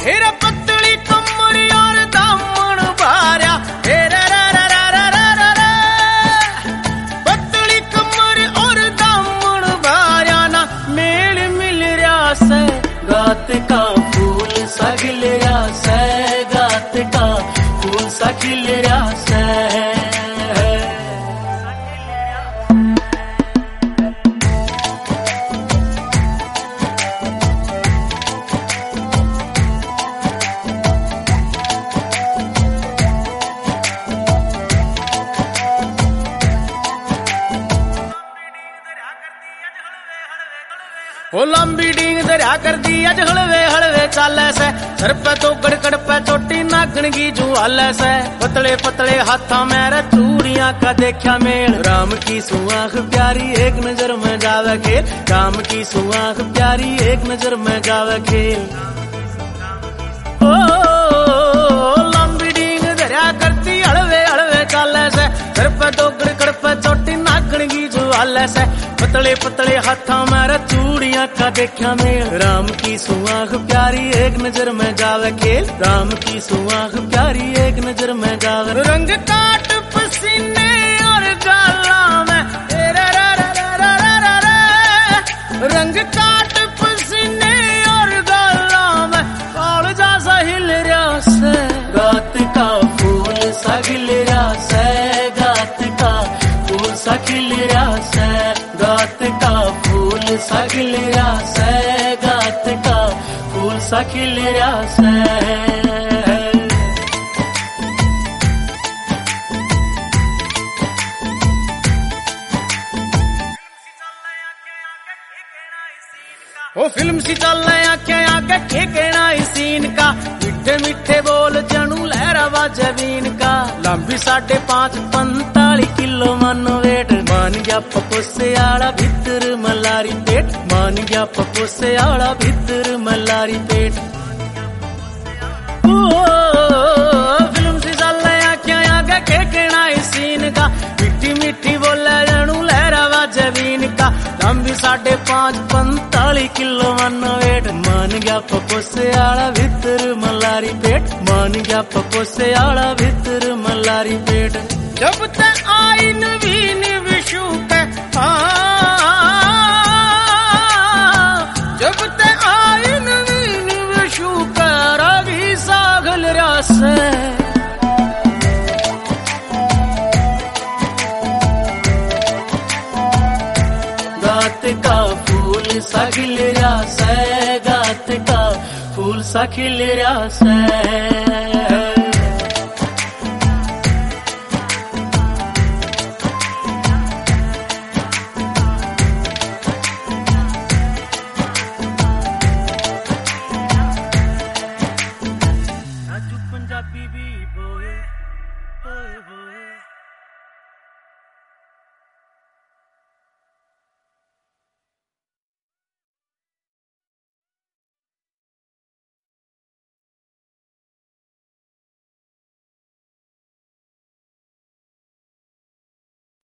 हेरा पतली कमर और दामन भार्या, पतली कमर और दामन भार्या ना मेल मिल रहा से, गात का फूल सा खिल रहा से, गात का फूल सा खिल रहा से। ओ लंबी डींग दरिया कर दी अज हलवे हलवे चाले से, सर पे तो गड़गड़ पे चोटी नागण की जुआले से, पतले पतले हाथा मेरे चूड़ियां का देखा मेल, राम की सुआंख प्यारी एक नजर में जावे खेल, राम की सुआंख प्यारी एक नजर में जावे खेल। ओ लंबी डींग दरिया करती हलवे हलवे चाले से, सर पे तो गड़गड़ पे चोटी नागण की जुआले से, पतले पतले हाथा मेरा चूड़ियां का देखा मेल, राम की सुआंख प्यारी एक नजर में जावे खेल, राम की सुआंख प्यारी एक नजर में जावे। रंग काट पसीने और गाला में, रंग काट पसीने और गाला में, काल जा हिल रहा से, गात का फूल सा खिल रहा से, गात का फूल सा खिल रहा से, गात का फूल सा खिल रहा से, गात का फूल सा खिल रहा से। ओ फिल्म सी चल आंखें आगे ठेकेना इस सीन का, मीठे मीठे बोल जनू लहरा बाजवीन का, लंबी 5.5 45 किलो मन वेट, मान गया पपोसे आड़ा भीतर मलारी पेट, मान गया पपोसे आड़ा भीतर मलारी पेट। फिल्म सी चल आंखें आगे ठेकेना इस सीन का, मीठी मीठी बोले जनू लहरा बाजवीन का, लंबी 5.5 45 किलो मन वेट, मान गया पपोसे आड़ा भीतर मलारी पेट, मान गया पपोसे आड़ा भीतर मलारी पेट। जब तक आई नवीन विशु के, जब तक आई नवीन विशु का, रवि सागल रासे, गात का फूल सा खिल रहा से, गात का फूल सा खिल रहा से।